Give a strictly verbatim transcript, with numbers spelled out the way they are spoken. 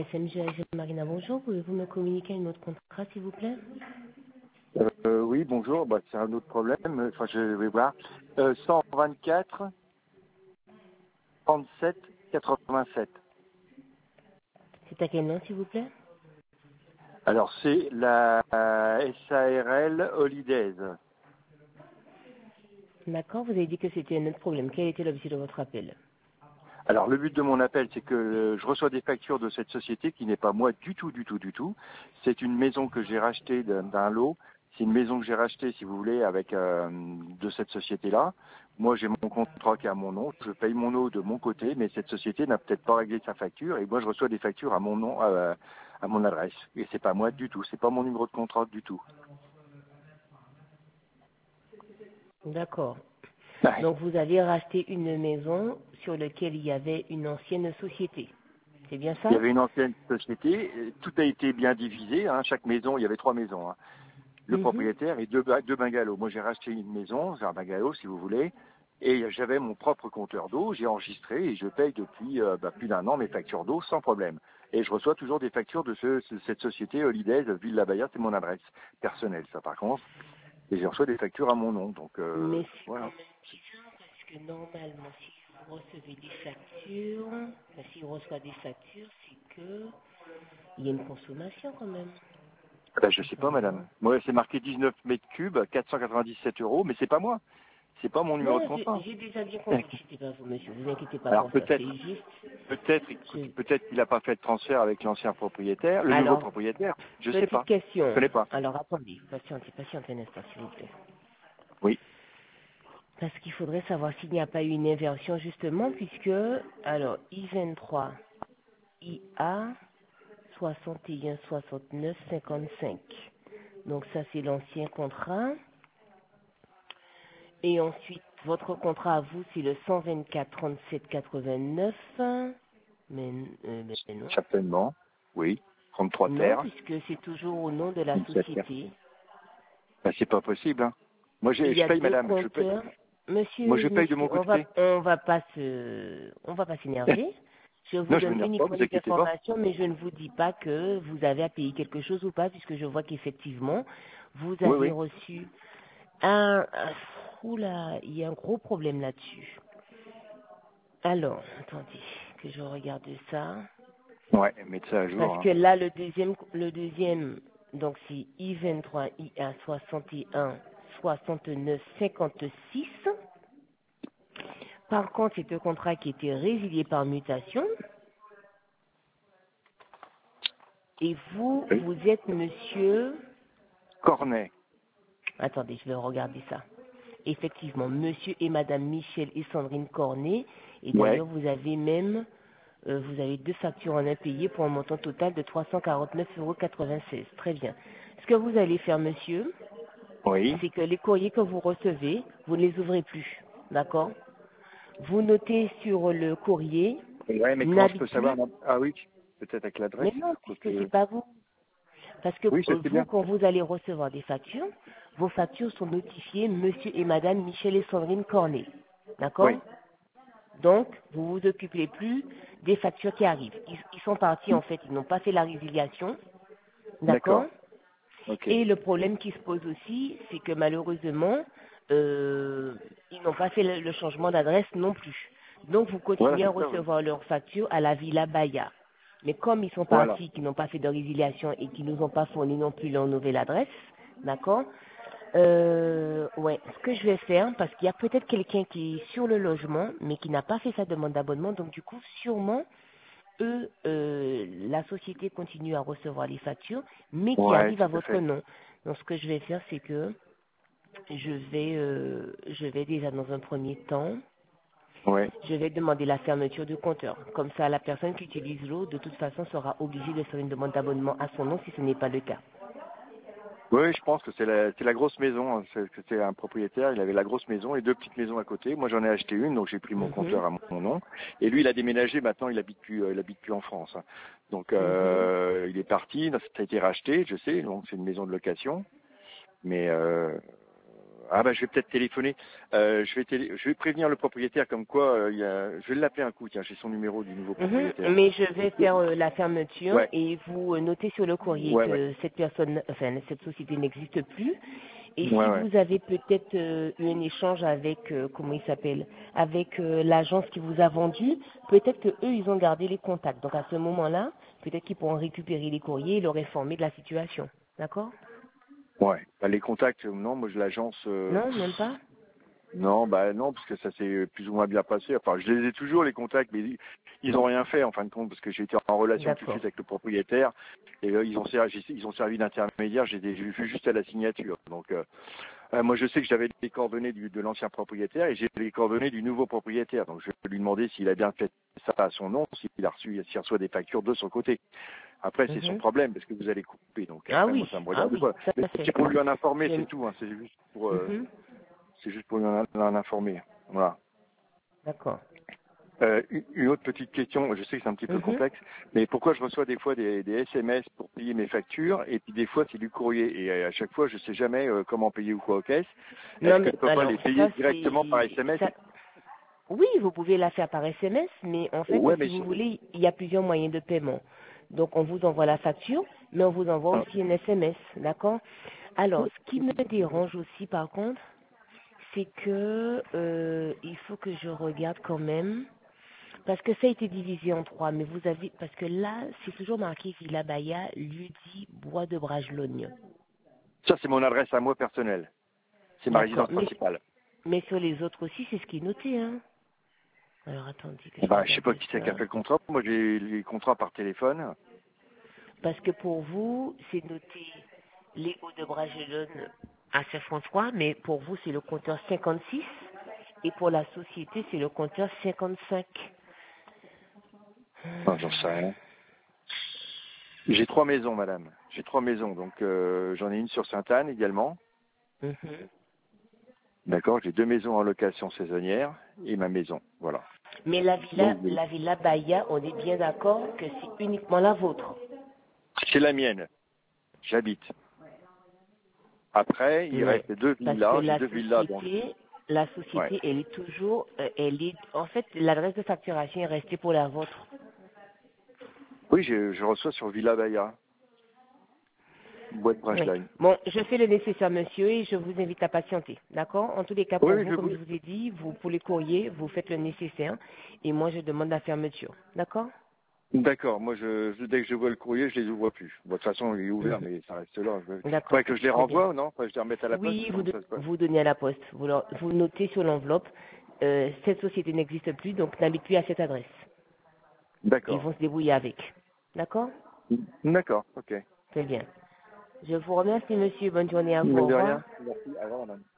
S M G A G Marina, bonjour. Pouvez-vous me communiquer un autre contrat, s'il vous plaît? Euh, oui, bonjour. Bah, c'est un autre problème. Enfin, je vais voir. Euh, cent vingt-quatre, trente-sept, quatre-vingt-sept. C'est à quel nom, s'il vous plaît? Alors, c'est la S A R L Holidays. D'accord, vous avez dit que c'était un autre problème. Quel était l'objet de votre appel? Alors, le but de mon appel, c'est que je reçois des factures de cette société qui n'est pas moi du tout, du tout, du tout. C'est une maison que j'ai rachetée d'un, d'un lot. C'est une maison que j'ai rachetée, si vous voulez, avec euh, de cette société-là. Moi, j'ai mon contrat qui est à mon nom. Je paye mon eau de mon côté, mais cette société n'a peut-être pas réglé sa facture. Et moi, je reçois des factures à mon nom, euh, à mon adresse. Et c'est pas moi du tout. C'est pas mon numéro de contrat du tout. D'accord. Ouais. Donc, vous avez racheté une maison sur laquelle il y avait une ancienne société. C'est bien Il y ça? avait une ancienne société. Tout a été bien divisé. Hein. Chaque maison, il y avait trois maisons. Hein. Le Mhm. propriétaire et deux, deux bungalows. Moi, j'ai racheté une maison, c'est un bungalow, si vous voulez, et j'avais mon propre compteur d'eau. J'ai enregistré et je paye depuis euh, bah, plus d'un an mes factures d'eau sans problème. Et je reçois toujours des factures de ce, ce- cette société Holidays, Ville-la-Bayard, c'est mon adresse personnelle, ça par contre. Et je reçois des factures à mon nom. Donc euh, Mais c'est quand voilà. même bizarre parce que normalement, si vous recevez des factures, enfin, si on reçoit des factures, c'est que il y a une consommation quand même. Ben, je sais pas, Attendez, madame. hein. Moi, c'est marqué dix-neuf mètres cubes, quatre cent quatre-vingt-dix-sept euros, mais c'est pas moi. C'est pas mon numéro de Non, j'ai contrat. j'ai déjà bien compris que c'était pas vous, monsieur. Vous inquiétez pas Alors pour ça. C'est peut-être juste. Peut-être, je- peut-être qu'il n'a pas fait de transfert avec l'ancien propriétaire, le nouveau Alors, propriétaire. Je sais petite pas. Je question. connais pas. Alors, attendez. Patientez, patientez un instant, s'il vous plaît. Oui. Parce qu'il faudrait savoir s'il n'y a pas eu une inversion, justement, puisque, alors, I vingt-trois, I A, soixante et un, soixante-neuf, cinquante-cinq. Donc, ça, c'est l'ancien contrat. Et ensuite, votre contrat à vous, c'est le cent vingt-quatre, trente-sept, quatre-vingt-neuf. Mais, euh, mais non. Certainement. Oui. trente-trois Non, terres. puisque c'est toujours au nom de la trente-sept terres. société. Ben, c'est pas possible, hein. Moi, Il j'ai- y je a paye, deux madame. Je paye. compteurs. Moi, je Monsieur, paye de mon monsieur, on va, côté. on va pas se, on va pas s'énerver. Je vous Non, je donne m'énerve pas, uniquement vous des inquiétez pas. informations, mais je ne vous dis pas que vous avez à payer quelque chose ou pas, puisque je vois qu'effectivement, vous Oui, avez oui. reçu un, un- oula, il y a un gros problème là-dessus. Alors, attendez, que je regarde ça. Ouais, mettez ça à jour, Parce hein. que là, le deuxième, le deuxième, donc c'est I vingt-trois, I A soixante et un, soixante-neuf, cinquante-six. Par contre, c'est un contrat qui était résilié par mutation. Et vous, Oui. vous êtes monsieur... Cornet. Attendez, je vais regarder ça. Effectivement, monsieur et madame Michel et Sandrine Cornet. Et Ouais. d'ailleurs, vous avez même... euh, vous avez deux factures en impayées pour un montant total de trois cent quarante-neuf euros quatre-vingt-seize. Très bien. Ce que vous allez faire, monsieur, Oui. c'est que les courriers que vous recevez, vous ne les ouvrez plus. D'accord? Vous notez sur le courrier, Ouais, mais comment je n'habite peux savoir, plus... madame? Ah oui, peut-être avec l'adresse. Mais non, puisque c'est Quoique- pas vous. Parce que Oui, je euh, sais vous, bien. quand vous allez recevoir des factures, vos factures sont notifiées monsieur et madame Michel et Sandrine Cornet. D'accord? Oui. Donc, vous vous occupez plus des factures qui arrivent. Ils, ils sont partis, en fait, ils n'ont pas fait la résiliation. D'accord? D'accord. Ok. Et le problème qui se pose aussi, c'est que malheureusement, euh, ils n'ont pas fait le, le changement d'adresse non plus. Donc, vous Voilà, continuez à c'est ça, oui. recevoir leurs factures à la Villa Baya. Mais comme ils sont Voilà. partis, qu'ils n'ont pas fait de résiliation et qu'ils nous ont pas fourni non plus leur nouvelle adresse, d'accord? Euh, ouais, ce que je vais faire, parce qu'il y a peut-être quelqu'un qui est sur le logement, mais qui n'a pas fait sa demande d'abonnement, donc du coup, sûrement, eux, euh, la société continue à recevoir les factures, mais qui Ouais, arrivent à tout à votre fait. nom. Donc, ce que je vais faire, c'est que je vais, euh, je vais déjà dans un premier temps, Ouais. je vais demander la fermeture du compteur. Comme ça, la personne qui utilise l'eau, de toute façon, sera obligée de faire une demande d'abonnement à son nom si ce n'est pas le cas. Oui, je pense que c'est la, c'est la grosse maison. Hein. C'est- C'était un propriétaire, il avait la grosse maison et deux petites maisons à côté. Moi, j'en ai acheté une, donc j'ai pris mon Mhm, compteur à mon, mon nom. Et lui, il a déménagé. Maintenant, il habite plus, euh, il habite plus en France. hein. Donc, mhm. euh, il est parti. Ça a été racheté, je sais. Donc, c'est une maison de location. Mais euh, Ah bah je vais peut-être téléphoner. Euh, je vais télé... je vais prévenir le propriétaire comme quoi euh, il y a... je vais l'appeler un coup. Tiens, j'ai son numéro du nouveau Mhm. propriétaire. Mais je vais faire euh, la fermeture Ouais, et vous euh, notez sur le courrier ouais, ouais, que cette personne, enfin cette société n'existe plus. Et ouais, si ouais. vous avez peut-être euh, eu un échange avec, euh, comment il s'appelle, avec euh, l'agence qui vous a vendu, peut-être que eux ils ont gardé les contacts. Donc à ce moment-là, peut-être qu'ils pourront récupérer les courriers et leur informer de la situation. D'accord? Ouais. Bah, les contacts, euh, non, moi je l'agence. Euh... Non, même pas? Non, bah non, parce que ça s'est plus ou moins bien passé. Enfin, je les ai toujours les contacts, mais ils ils ont rien fait en fin de compte parce que j'ai été en relation tout de D'accord. suite avec le propriétaire et euh, ils ont servi, ils ont servi d'intermédiaire. J'ai des- j'ai vu juste à la signature. Donc euh, euh, moi je sais que j'avais les coordonnées du, de l'ancien propriétaire et j'ai les coordonnées du nouveau propriétaire. Donc je vais lui demander s'il a bien fait ça à son nom, s'il a reçu, s'il reçoit des factures de son côté. Après c'est son Mhm. problème parce que vous allez couper. Donc Ah après oui, moi ça me ah regarde oui, pas. ça Mais c'est. c'est pour lui en informer, Je... c'est tout. Hein. C'est juste pour, euh, Mhm. c'est juste pour lui en, en informer. Voilà. D'accord. Euh, une une autre petite question, je sais que c'est un petit peu Mhm. complexe, mais pourquoi je reçois des fois des, des S M S pour payer mes factures et puis des fois c'est du courrier et à chaque fois je sais jamais euh, comment payer ou quoi aux caisses. Non Est-ce que mais je peux pas alors les payer ça directement par c'est S M S? ça. Oui, vous pouvez la faire par S M S, mais en fait, Ouais, si mais vous c'est- voulez, il y a plusieurs moyens de paiement. Donc, on vous envoie la facture, mais on vous envoie ah, aussi un S M S, d'accord? Alors, ce qui me dérange aussi, par contre, c'est que euh, il faut que je regarde quand même, parce que ça a été divisé en trois, mais vous avez, parce que là, c'est toujours marqué Villa Baya, Ludi, Bois de Bragelonne. ça c'est mon adresse à moi personnelle. C'est ma D'accord, résidence mais, principale. mais sur les autres aussi, c'est ce qui est noté, hein. Alors, attendez que je Bah, je sais regarde pas qui c'est qui a ça. fait le contrat. Moi j'ai les contrats par téléphone. Parce que pour vous, c'est noté les hauts de Bragelonne à Saint-François, mais pour vous, c'est le compteur cinquante-six, et pour la société, c'est le compteur cinquante-cinq. Non, j'en sais rien. J'ai trois maisons, madame. J'ai trois maisons, donc euh, j'en ai une sur Sainte-Anne également. Mhm. D'accord, j'ai deux maisons en location saisonnière et ma maison. Voilà. Mais la villa, Donc, la villa Bahia, on est bien d'accord que c'est uniquement la vôtre. c'est la mienne. J'habite. Après, il Ouais. reste deux Parce que villas. J'ai la deux villas. Donc, société, la ouais. société, elle est toujours, euh, elle est, en fait, l'adresse de facturation est restée pour la vôtre. Oui, je, je reçois sur Villa Baya, boîte Oui. Brashline. Bon, je fais le nécessaire, monsieur, et je vous invite à patienter. D'accord? En tous les cas, Oui, pour oui, vous, je comme vous. je vous ai dit, vous, pour les courriers, vous faites le nécessaire, et moi, je demande la fermeture. D'accord? D'accord. Moi, je, je- dès que je vois le courrier, je les ouvre plus. Bon, de toute façon, il est ouvert, Mhm. mais ça reste là. Il D'accord. faudrait que je les Très bien. renvoie ou non? Faudrait que je les remette à la poste? Oui, vous, Comment de- ça se passe? vous donnez à la poste. Vous, leur- vous notez sur l'enveloppe, euh, cette société n'existe plus, donc n'habite plus à cette adresse. Ils D'accord. vont se débrouiller avec. D'accord? D'accord. Ok. Très bien. Je vous remercie, monsieur. Bonne journée à vous. Mais Au de revoir. rien. Merci. Au revoir, madame.